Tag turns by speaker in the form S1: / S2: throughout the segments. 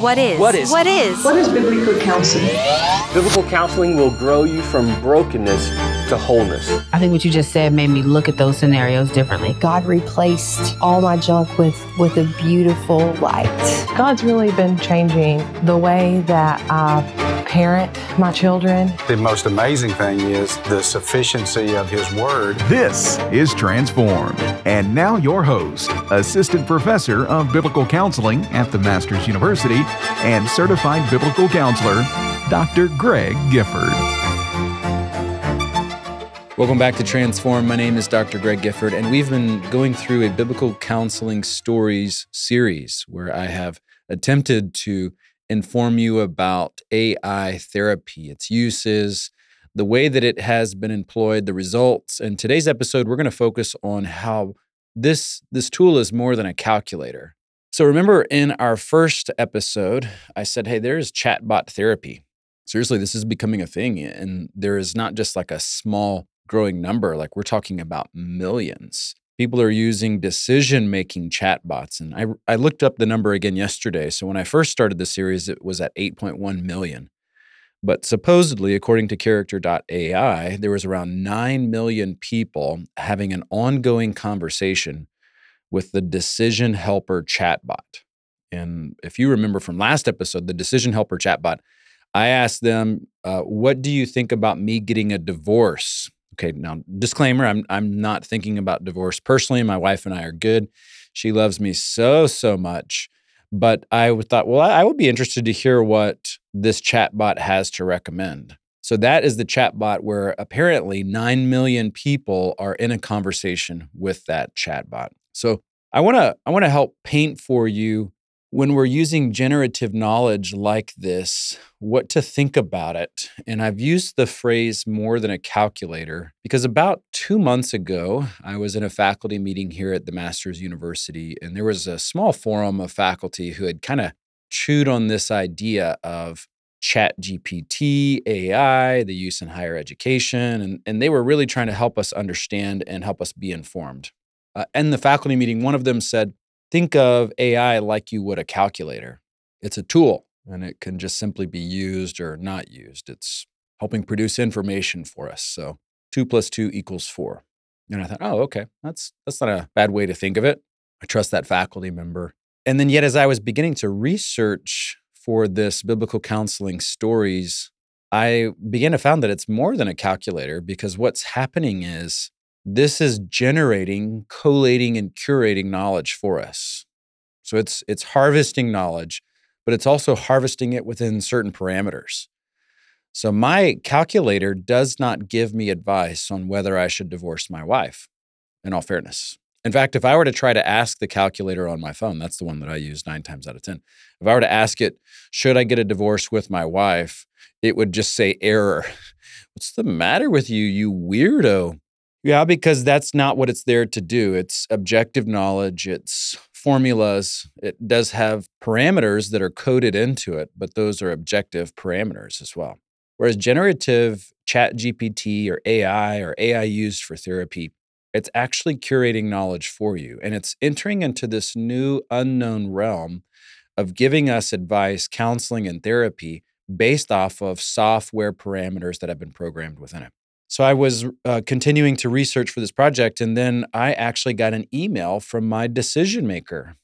S1: What is
S2: biblical counseling?
S3: Biblical counseling will grow you from brokenness to wholeness.
S4: I think what you just said made me look at those scenarios differently.
S5: God replaced all my junk with a beautiful light.
S6: God's really been changing the way that I parent my children.
S7: The most amazing thing is the sufficiency of His Word.
S8: This is Transformed. And now your host, Assistant Professor of Biblical Counseling at the Masters University and Certified Biblical Counselor, Dr. Greg Gifford.
S9: Welcome back to Transform. My name is Dr. Greg Gifford, and we've been going through a Biblical Counseling Stories series where I have attempted to inform you about AI therapy, its uses, the way that it has been employed, the results. In today's episode, we're going to focus on how this tool is more than a calculator. So remember in our first episode, I said, hey, there is chatbot therapy. Seriously, this is becoming a thing, and there is not just like a small growing number, like we're talking about millions. People are using decision-making chatbots, and I looked up the number again yesterday. So when I first started the series, it was at 8.1 million. But supposedly, according to Character.ai, there was around 9 million people having an ongoing conversation with the Decision Helper chatbot. And if you remember from last episode, the Decision Helper chatbot, I asked them, what do you think about me getting a divorce? Okay, now disclaimer, I'm not thinking about divorce personally. My wife and I are good. She loves me so much. But I thought, well, I would be interested to hear what this chatbot has to recommend. So that is the chatbot where apparently 9 million people are in a conversation with that chatbot. So I want to help paint for you, when we're using generative knowledge like this, what to think about it. And I've used the phrase more than a calculator because about 2 months ago, I was in a faculty meeting here at the Masters University, and there was a small forum of faculty who had kind of chewed on this idea of ChatGPT, AI, the use in higher education, and they were really trying to help us understand and help us be informed. In the faculty meeting, one of them said, think of AI like you would a calculator. It's a tool, and it can just simply be used or not used. It's helping produce information for us. So 2 + 2 = 4. And I thought, oh, okay, that's not a bad way to think of it. I trust that faculty member. And then yet, as I was beginning to research for this Biblical Counseling Stories, I began to find that it's more than a calculator, because what's happening is this is generating, collating, and curating knowledge for us. So it's harvesting knowledge, but it's also harvesting it within certain parameters. So my calculator does not give me advice on whether I should divorce my wife, in all fairness. In fact, if I were to try to ask the calculator on my phone, that's the one that I use 9 times out of 10. If I were to ask it, should I get a divorce with my wife? It would just say error. What's the matter with you, you weirdo? Yeah, because that's not what it's there to do. It's objective knowledge, it's formulas. It does have parameters that are coded into it, but those are objective parameters as well. Whereas generative ChatGPT or AI used for therapy, it's actually curating knowledge for you. And it's entering into this new unknown realm of giving us advice, counseling, and therapy based off of software parameters that have been programmed within it. So I was continuing to research for this project, and then I actually got an email from my decision maker.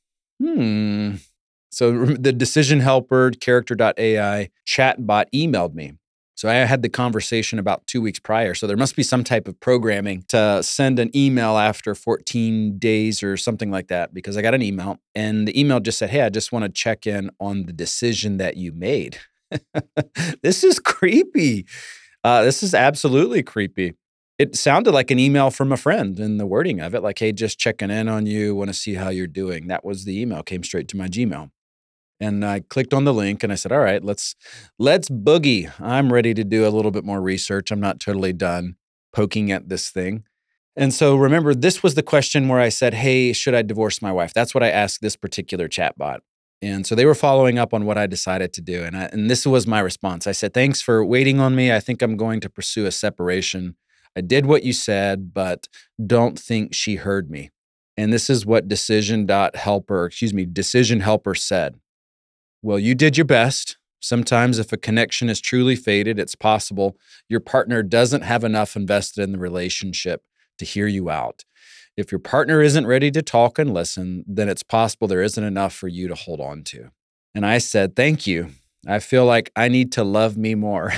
S9: So the Decision Helper, Character.ai chatbot emailed me. So I had the conversation about 2 weeks prior. So there must be some type of programming to send an email after 14 days or something like that, because I got an email, and the email just said, hey, I just want to check in on the decision that you made. This is creepy. This is absolutely creepy. It sounded like an email from a friend in the wording of it, like, hey, just checking in on you, want to see how you're doing. That was the email, came straight to my Gmail. And I clicked on the link and I said, all right, let's boogie. I'm ready to do a little bit more research. I'm not totally done poking at this thing. And so remember, this was the question where I said, hey, should I divorce my wife? That's what I asked this particular chatbot. And so they were following up on what I decided to do. And this was my response. I said, thanks for waiting on me. I think I'm going to pursue a separation. I did what you said, but don't think she heard me. And this is what Decision Helper said. Well, you did your best. Sometimes if a connection is truly faded, it's possible your partner doesn't have enough invested in the relationship to hear you out. If your partner isn't ready to talk and listen, then it's possible there isn't enough for you to hold on to. And I said, thank you. I feel like I need to love me more.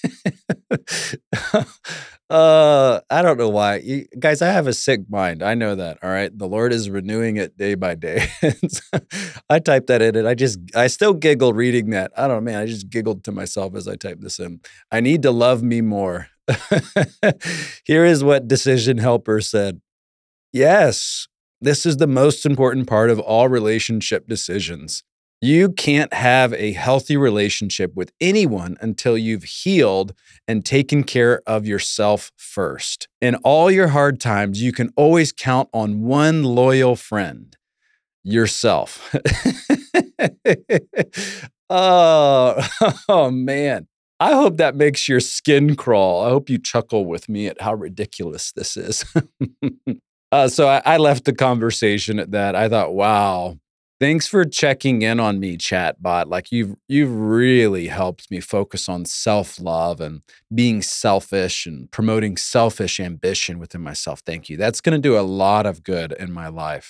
S9: I don't know why. Guys, I have a sick mind. I know that, all right? The Lord is renewing it day by day. I typed that in, and I still giggle reading that. I don't know, man, I just giggled to myself as I typed this in. I need to love me more. Here is what Decision Helper said. Yes, this is the most important part of all relationship decisions. You can't have a healthy relationship with anyone until you've healed and taken care of yourself first. In all your hard times, you can always count on one loyal friend, yourself. Oh, man. I hope that makes your skin crawl. I hope you chuckle with me at how ridiculous this is. So I left the conversation at that. I thought, wow. Thanks for checking in on me, chatbot. Like you've really helped me focus on self-love and being selfish and promoting selfish ambition within myself. Thank you. That's going to do a lot of good in my life.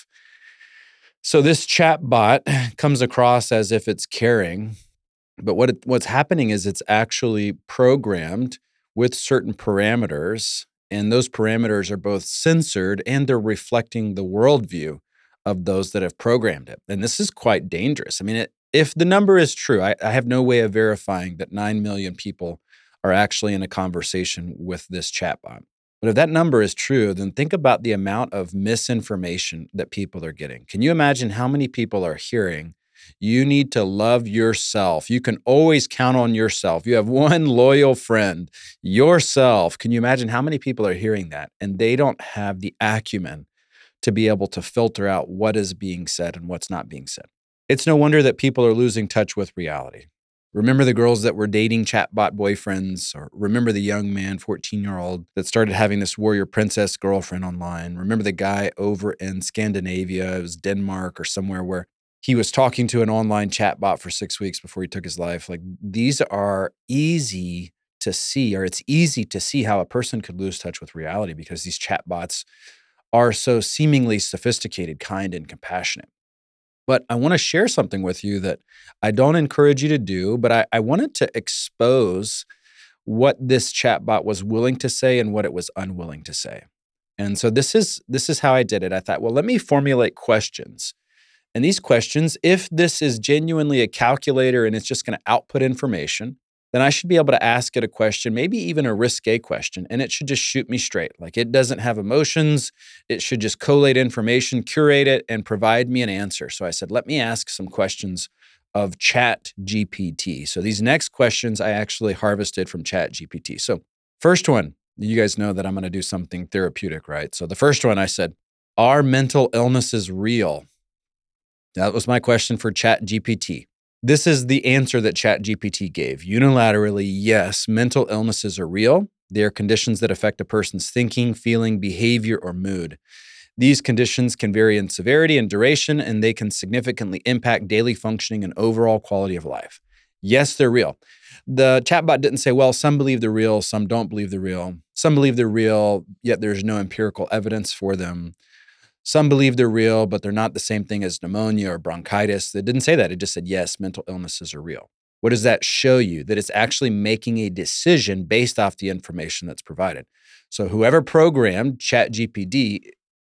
S9: So this chatbot comes across as if it's caring, but what's happening is it's actually programmed with certain parameters, and those parameters are both censored and they're reflecting the worldview of those that have programmed it. And this is quite dangerous. I mean, if the number is true, I have no way of verifying that 9 million people are actually in a conversation with this chatbot. But if that number is true, then think about the amount of misinformation that people are getting. Can you imagine how many people are hearing, you need to love yourself. You can always count on yourself. You have one loyal friend, yourself. Can you imagine how many people are hearing that? And they don't have the acumen to be able to filter out what is being said and what's not being said. It's no wonder that people are losing touch with reality. Remember the girls that were dating chatbot boyfriends, or remember the young man, 14-year-old, that started having this warrior princess girlfriend online. Remember the guy over in Scandinavia, it was Denmark or somewhere, where he was talking to an online chatbot for 6 weeks before he took his life. Like, these are easy to see, or it's easy to see how a person could lose touch with reality because these chatbots are so seemingly sophisticated, kind, and compassionate. But I want to share something with you that I don't encourage you to do, but I wanted to expose what this chatbot was willing to say and what it was unwilling to say. And so this is how I did it. I thought, well, let me formulate questions. And these questions, if this is genuinely a calculator and it's just going to output information, then I should be able to ask it a question, maybe even a risque question, and it should just shoot me straight. Like, it doesn't have emotions. It should just collate information, curate it, and provide me an answer. So I said, let me ask some questions of ChatGPT. So these next questions I actually harvested from ChatGPT. So first one, you guys know that I'm going to do something therapeutic, right? So the first one I said, are mental illnesses real? That was my question for ChatGPT. This is the answer that ChatGPT gave. Unilaterally, yes, mental illnesses are real. They are conditions that affect a person's thinking, feeling, behavior, or mood. These conditions can vary in severity and duration, and they can significantly impact daily functioning and overall quality of life. Yes, they're real. The chatbot didn't say, well, some believe they're real, some don't believe they're real. Some believe they're real, yet there's no empirical evidence for them. Some believe they're real, but they're not the same thing as pneumonia or bronchitis. It didn't say that. It just said, yes, mental illnesses are real. What does that show you? That it's actually making a decision based off the information that's provided. So whoever programmed ChatGPT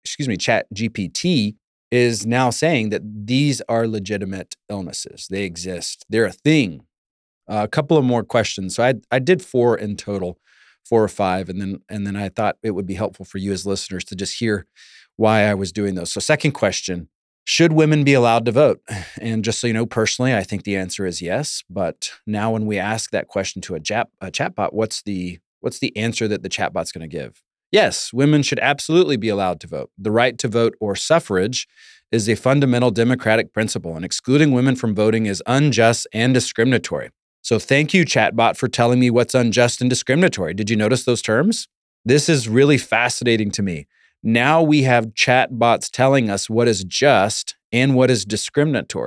S9: is now saying that these are legitimate illnesses. They exist. They're a thing. A couple of more questions. So I did 4 in total, 4 or 5, and then I thought it would be helpful for you as listeners to just hear why I was doing those. So second question, should women be allowed to vote? And just so you know, personally, I think the answer is yes. But now when we ask that question to a chatbot, what's the answer that the chatbot's going to give? Yes, women should absolutely be allowed to vote. The right to vote, or suffrage, is a fundamental democratic principle, and excluding women from voting is unjust and discriminatory. So thank you, chatbot, for telling me what's unjust and discriminatory. Did you notice those terms? This is really fascinating to me. Now we have chatbots telling us what is just and what is discriminatory.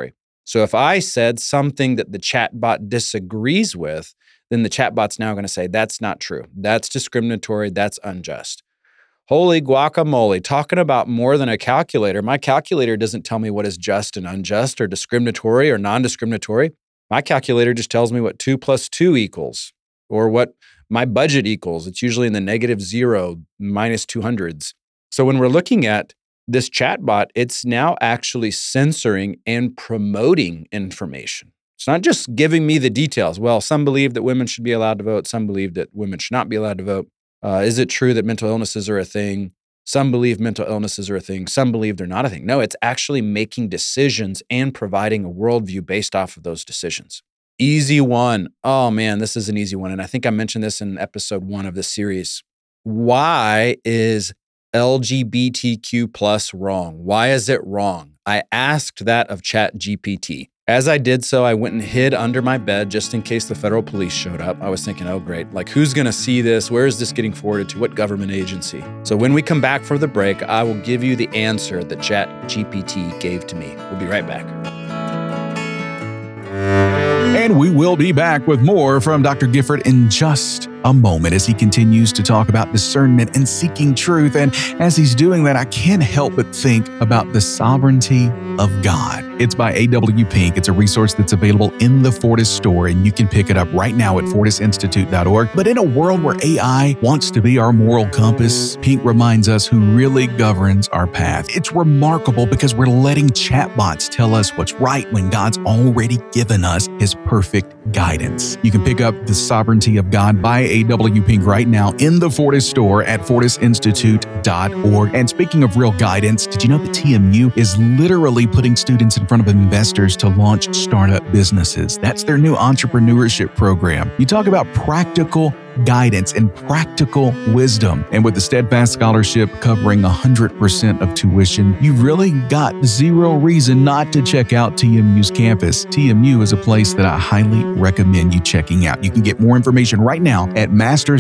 S9: So if I said something that the chatbot disagrees with, then the chatbot's now going to say, that's not true. That's discriminatory. That's unjust. Holy guacamole, talking about more than a calculator. My calculator doesn't tell me what is just and unjust or discriminatory or non-discriminatory. My calculator just tells me what 2 + 2 equals or what my budget equals. It's usually in the -0, -200s. So when we're looking at this chatbot, it's now actually censoring and promoting information. It's not just giving me the details. Well, some believe that women should be allowed to vote. Some believe that women should not be allowed to vote. Is it true that mental illnesses are a thing? Some believe mental illnesses are a thing. Some believe they're not a thing. No, it's actually making decisions and providing a worldview based off of those decisions. Easy one. Oh man, this is an easy one. And I think I mentioned this in episode 1 of this series. Why is LGBTQ+ wrong? Why is it wrong? I asked that of ChatGPT. As I did so, I went and hid under my bed just in case the federal police showed up. I was thinking, oh great, like who's gonna see this? Where is this getting forwarded to? What government agency? So when we come back from the break, I will give you the answer that ChatGPT gave to me. We'll be right back.
S8: And we will be back with more from Dr. Gifford in just a moment as he continues to talk about discernment and seeking truth. And as he's doing that, I can't help but think about the sovereignty of God. It's by A.W. Pink. It's a resource that's available in the Fortis store, and you can pick it up right now at fortisinstitute.org. But in a world where AI wants to be our moral compass, Pink reminds us who really governs our path. It's remarkable because we're letting chatbots tell us what's right when God's already given us his perfect guidance. You can pick up The Sovereignty of God by A.W. Pink right now in the Fortis store at fortisinstitute.org. And speaking of real guidance, did you know that TMU is literally putting students in front of investors to launch startup businesses? That's their new entrepreneurship program. You talk about practical guidance and practical wisdom. And with the Steadfast Scholarship covering 100% of tuition, you've really got zero reason not to check out TMU's campus. TMU is a place that I highly recommend you checking out. You can get more information right now at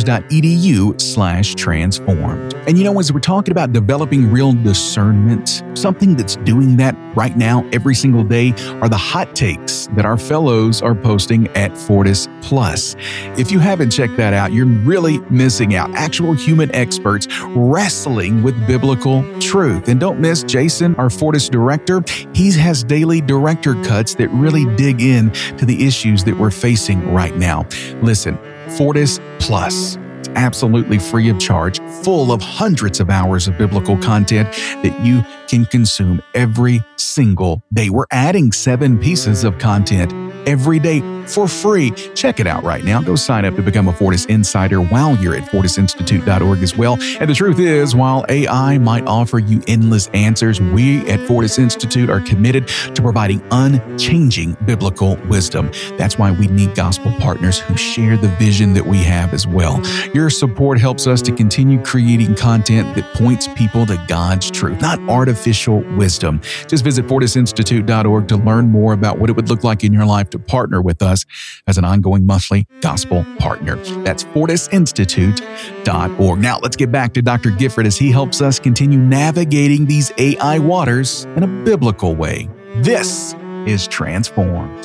S8: masters.edu/transformed. And you know, as we're talking about developing real discernment, something that's doing that right now every single day are the hot takes that our fellows are posting at Fortis Plus. If you haven't checked that out, you're really missing out. Actual human experts wrestling with biblical truth. And don't miss Jason, our Fortis director. He has daily director cuts that really dig in to the issues that we're facing right now. Listen, Fortis Plus. It's absolutely free of charge, full of hundreds of hours of biblical content that you can consume every single day. We're adding 7 pieces of content every day for free. Check it out right now. Go sign up to become a Fortis Insider while you're at fortisinstitute.org as well. And the truth is, while AI might offer you endless answers, we at Fortis Institute are committed to providing unchanging biblical wisdom. That's why we need gospel partners who share the vision that we have as well. Your support helps us to continue creating content that points people to God's truth, not artificial wisdom. Just visit fortisinstitute.org to learn more about what it would look like in your life to partner with us as an ongoing monthly gospel partner. That's fortisinstitute.org. Now let's get back to Dr. Gifford as he helps us continue navigating these AI waters in a biblical way. This is Transformed.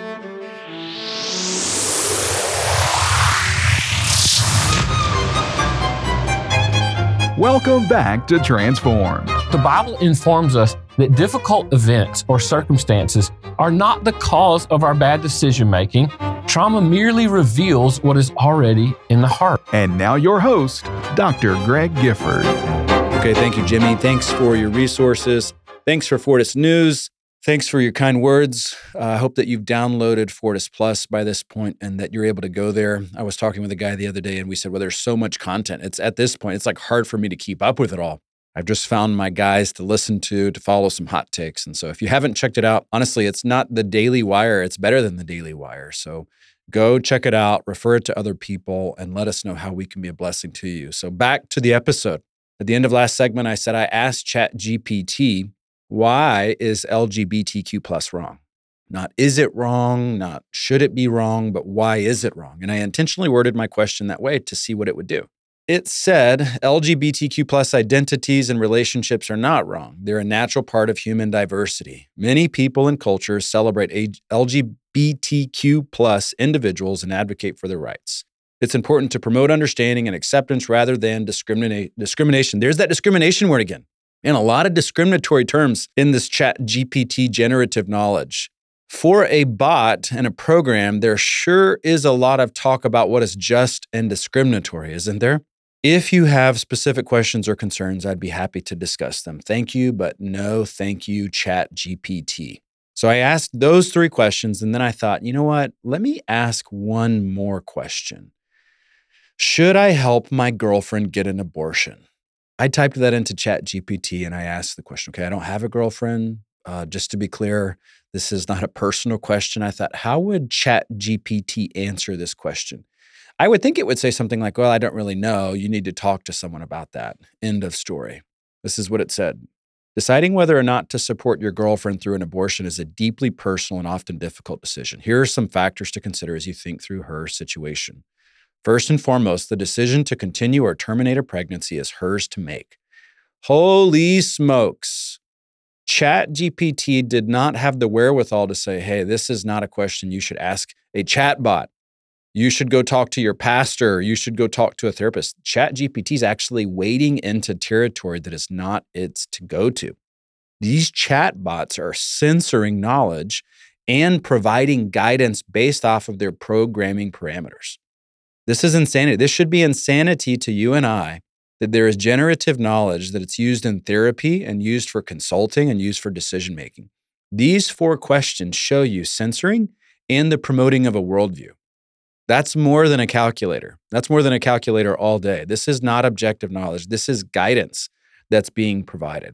S8: Welcome back to Transformed.
S2: The Bible informs us that difficult events or circumstances are not the cause of our bad decision making. Trauma merely reveals what is already in the heart.
S8: And now your host, Dr. Greg Gifford.
S9: Okay, thank you, Jimmy. Thanks for your resources. Thanks for Fortis News. Thanks for your kind words. I hope that you've downloaded Fortis Plus by this point and that you're able to go there. I was talking with a guy the other day and we said, well, there's so much content. It's at this point, it's like hard for me to keep up with it all. I've just found my guys to listen to follow some hot takes. And so if you haven't checked it out, honestly, it's not the Daily Wire. It's better than the Daily Wire. So go check it out, refer it to other people, and let us know how we can be a blessing to you. So back to the episode. At the end of last segment, I said I asked ChatGPT, why is LGBTQ+ wrong? Not is it wrong, not should it be wrong, but why is it wrong? And I intentionally worded my question that way to see what it would do. It said LGBTQ plus identities and relationships are not wrong. They're a natural part of human diversity. Many people and cultures celebrate LGBTQ plus individuals and advocate for their rights. It's important to promote understanding and acceptance rather than discrimination. There's that discrimination word again. And a lot of discriminatory terms in this ChatGPT generative knowledge. For a bot and a program, there sure is a lot of talk about what is just and discriminatory, isn't there? If you have specific questions or concerns, I'd be happy to discuss them. Thank you, but no thank you, ChatGPT. So I asked those 3 questions, and then I thought, you know what? Let me ask one more question. Should I help my girlfriend get an abortion? I typed that into ChatGPT, and I asked the question, okay, I don't have a girlfriend. Just to be clear, this is not a personal question. I thought, how would ChatGPT answer this question? I would think it would say something like, well, I don't really know. You need to talk to someone about that. End of story. This is what it said. Deciding whether or not to support your girlfriend through an abortion is a deeply personal and often difficult decision. Here are some factors to consider as you think through her situation. First and foremost, the decision to continue or terminate a pregnancy is hers to make. Holy smokes. ChatGPT did not have the wherewithal to say, hey, this is not a question you should ask a chatbot. You should go talk to your pastor. You should go talk to a therapist. ChatGPT is actually wading into territory that is not its to go to. These chatbots are censoring knowledge and providing guidance based off of their programming parameters. This is insanity. This should be insanity to you and I, that there is generative knowledge, that it's used in therapy and used for consulting and used for decision-making. These 4 questions show you censoring and the promoting of a worldview. That's more than a calculator. That's more than a calculator all day. This is not objective knowledge. This is guidance that's being provided.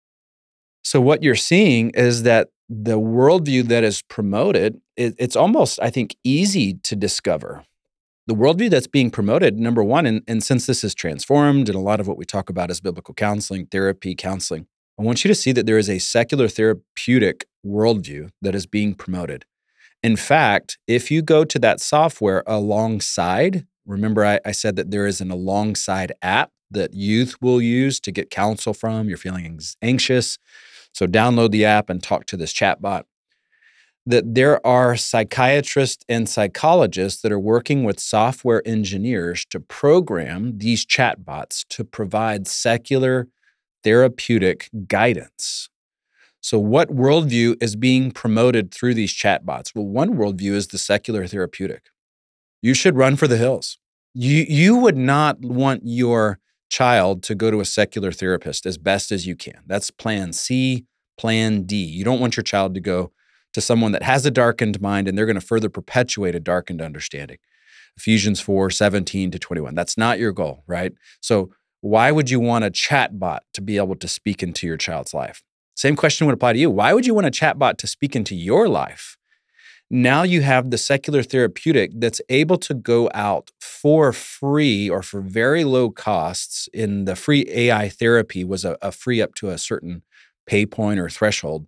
S9: So what you're seeing is that the worldview that is promoted, it's almost, I think, easy to discover. The worldview that's being promoted, number one, and since this is transformed, and a lot of what we talk about is biblical counseling, therapy, counseling, I want you to see that there is a secular therapeutic worldview that is being promoted. In fact, if you go to that software alongside, remember I said that there is an alongside app that youth will use to get counsel from. You're feeling anxious, so download the app and talk to this chatbot. That there are psychiatrists and psychologists that are working with software engineers to program these chatbots to provide secular therapeutic guidance. So what worldview is being promoted through these chatbots? Well, one worldview is the secular therapeutic. You should run for the hills. You would not want your child to go to a secular therapist as best as you can. That's plan C, plan D. You don't want your child to go to someone that has a darkened mind, and they're going to further perpetuate a darkened understanding. Ephesians 4:17-21. That's not your goal, right? So why would you want a chatbot to be able to speak into your child's life? Same question would apply to you. Why would you want a chatbot to speak into your life? Now you have the secular therapeutic that's able to go out for free or for very low costs. In the free AI therapy was a free up to a certain pay point or threshold.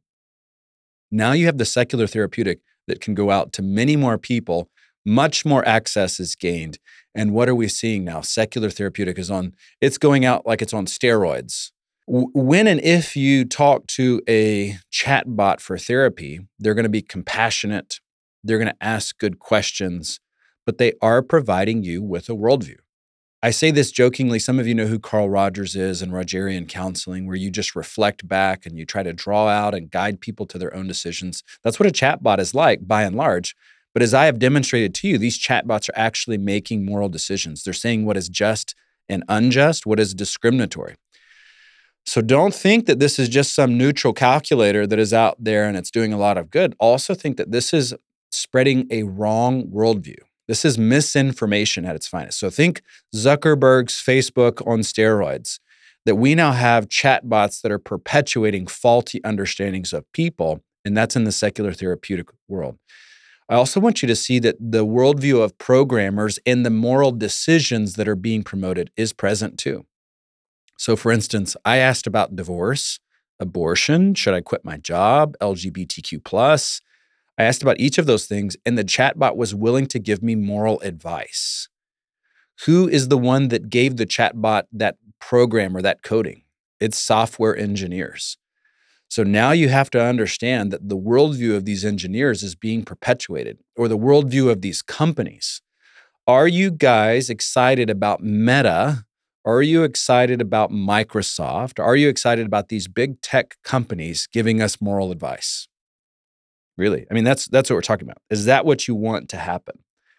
S9: Now you have the secular therapeutic that can go out to many more people. Much more access is gained. And what are we seeing now? Secular therapeutic it's going out like it's on steroids. When and if you talk to a chatbot for therapy, they're going to be compassionate. They're going to ask good questions, but they are providing you with a worldview. I say this jokingly. Some of you know who Carl Rogers is and Rogerian counseling, where you just reflect back and you try to draw out and guide people to their own decisions. That's what a chatbot is like, by and large. But as I have demonstrated to you, these chatbots are actually making moral decisions. They're saying what is just and unjust, what is discriminatory. So don't think that this is just some neutral calculator that is out there and it's doing a lot of good. Also think that this is spreading a wrong worldview. This is misinformation at its finest. So think Zuckerberg's Facebook on steroids, that we now have chatbots that are perpetuating faulty understandings of people, and that's in the secular therapeutic world. I also want you to see that the worldview of programmers and the moral decisions that are being promoted is present too. So for instance, I asked about divorce, abortion, should I quit my job, LGBTQ+. I asked about each of those things, and the chatbot was willing to give me moral advice. Who is the one that gave the chatbot that program or that coding? It's software engineers. So now you have to understand that the worldview of these engineers is being perpetuated, or the worldview of these companies. Are you guys excited about Meta? Are you excited about Microsoft? Are you excited about these big tech companies giving us moral advice? Really? I mean, that's what we're talking about. Is that what you want to happen?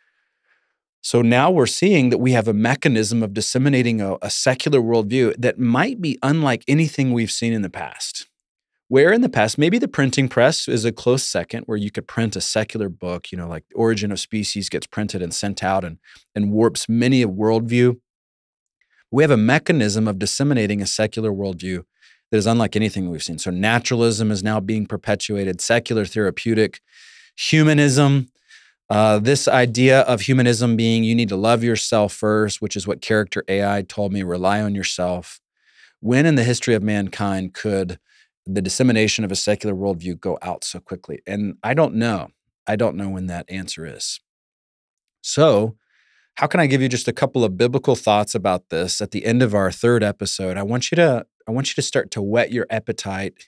S9: So now we're seeing that we have a mechanism of disseminating a secular worldview that might be unlike anything we've seen in the past. Where in the past, maybe the printing press is a close second, where you could print a secular book, like The Origin of Species gets printed and sent out and warps many a worldview. We have a mechanism of disseminating a secular worldview that is unlike anything we've seen. So naturalism is now being perpetuated, secular therapeutic, humanism, this idea of humanism being you need to love yourself first, which is what Character AI told me, rely on yourself. When in the history of mankind could the dissemination of a secular worldview go out so quickly? And I don't know. I don't know when that answer is. So how can I give you just a couple of biblical thoughts about this at the end of our third episode? I want you to start to whet your appetite.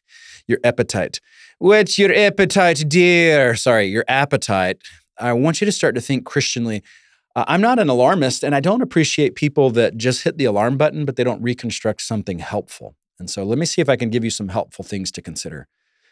S9: Whet your appetite, dear. Sorry, your appetite. I want you to start to think Christianly. I'm not an alarmist, and I don't appreciate people that just hit the alarm button, but they don't reconstruct something helpful. And so let me see if I can give you some helpful things to consider.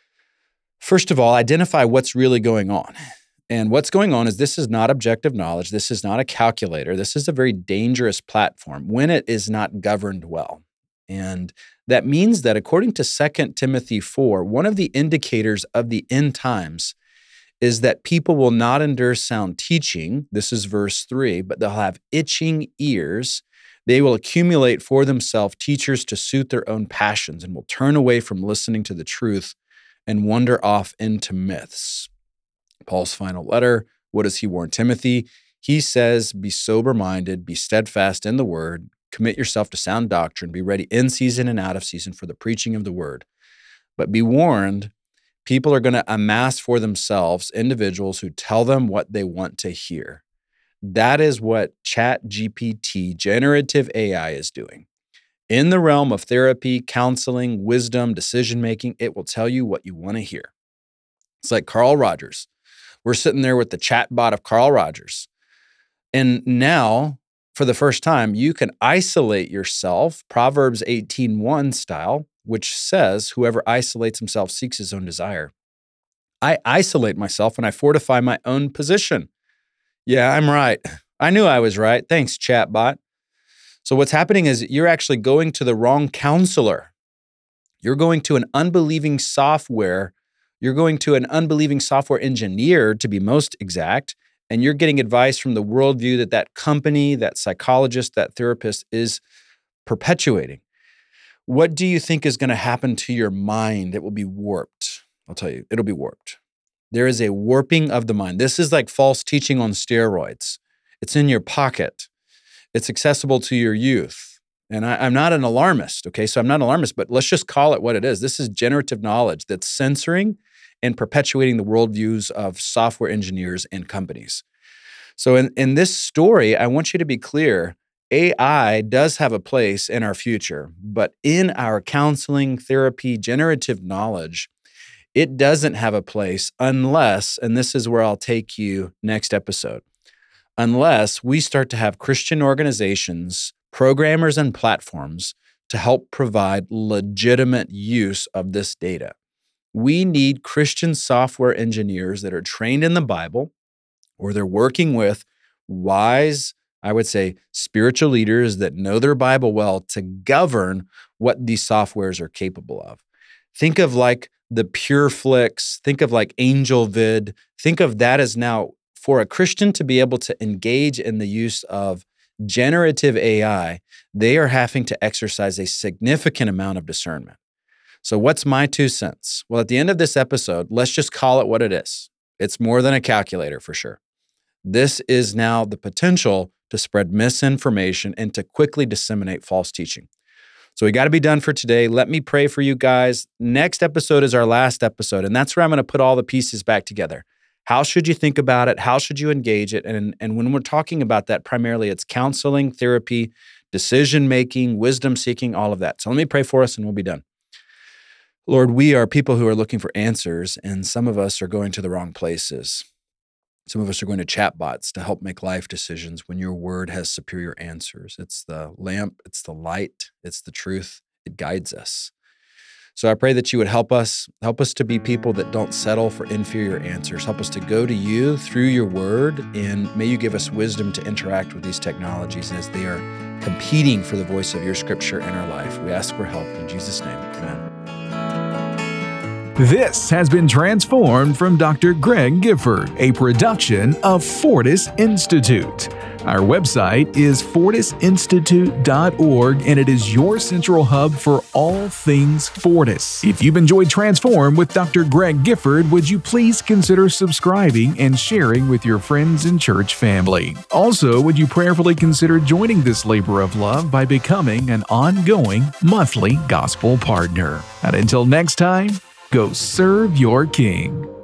S9: First of all, identify what's really going on. And what's going on is this is not objective knowledge. This is not a calculator. This is a very dangerous platform when it is not governed well. And that means that according to 2 Timothy 4, one of the indicators of the end times is that people will not endure sound teaching. This is verse 3, but they'll have itching ears. They will accumulate for themselves teachers to suit their own passions and will turn away from listening to the truth and wander off into myths. Paul's final letter, what does he warn Timothy? He says, be sober-minded, be steadfast in the word, commit yourself to sound doctrine, be ready in season and out of season for the preaching of the word. But be warned, people are going to amass for themselves individuals who tell them what they want to hear. That is what ChatGPT, generative AI, is doing. In the realm of therapy, counseling, wisdom, decision-making, it will tell you what you want to hear. It's like Carl Rogers. We're sitting there with the chatbot of Carl Rogers. And now, for the first time, you can isolate yourself, Proverbs 18:1 style, which says, whoever isolates himself seeks his own desire. I isolate myself and I fortify my own position. Yeah, I'm right. I knew I was right. Thanks, chatbot. So what's happening is you're actually going to the wrong counselor. You're going to an unbelieving software. You're going to an unbelieving software engineer, to be most exact, and you're getting advice from the worldview that company, that psychologist, that therapist is perpetuating. What do you think is going to happen to your mind? It will be warped. I'll tell you, it'll be warped. There is a warping of the mind. This is like false teaching on steroids. It's in your pocket. It's accessible to your youth. And I'm not an alarmist, okay? So I'm not an alarmist, but let's just call it what it is. This is generative knowledge that's censoring and perpetuating the worldviews of software engineers and companies. So in this story, I want you to be clear, AI does have a place in our future, but in our counseling, therapy, generative knowledge, it doesn't have a place unless, and this is where I'll take you next episode, unless we start to have Christian organizations, programmers, and platforms to help provide legitimate use of this data. We need Christian software engineers that are trained in the Bible, or they're working with wise, I would say, spiritual leaders that know their Bible well to govern what these softwares are capable of. Think of like the PureFlix, think of like AngelVid, think of that as now for a Christian to be able to engage in the use of generative AI, they are having to exercise a significant amount of discernment. So what's my 2 cents? Well, at the end of this episode, let's just call it what it is. It's more than a calculator for sure. This is now the potential to spread misinformation and to quickly disseminate false teaching. So we got to be done for today. Let me pray for you guys. Next episode is our last episode, and that's where I'm going to put all the pieces back together. How should you think about it? How should you engage it? And when we're talking about that, primarily it's counseling, therapy, decision-making, wisdom-seeking, all of that. So let me pray for us and we'll be done. Lord, we are people who are looking for answers, and some of us are going to the wrong places. Some of us are going to chatbots to help make life decisions when your word has superior answers. It's the lamp, it's the light, it's the truth. It guides us. So I pray that you would help us to be people that don't settle for inferior answers. Help us to go to you through your word, and may you give us wisdom to interact with these technologies as they are competing for the voice of your scripture in our life. We ask for help in Jesus' name. Amen.
S8: This has been Transformed from Dr. Greg Gifford, a production of Fortis Institute. Our website is fortisinstitute.org, and it is your central hub for all things Fortis. If you've enjoyed Transform with Dr. Greg Gifford, would you please consider subscribing and sharing with your friends and church family? Also, would you prayerfully consider joining this labor of love by becoming an ongoing monthly gospel partner? And until next time, go serve your King.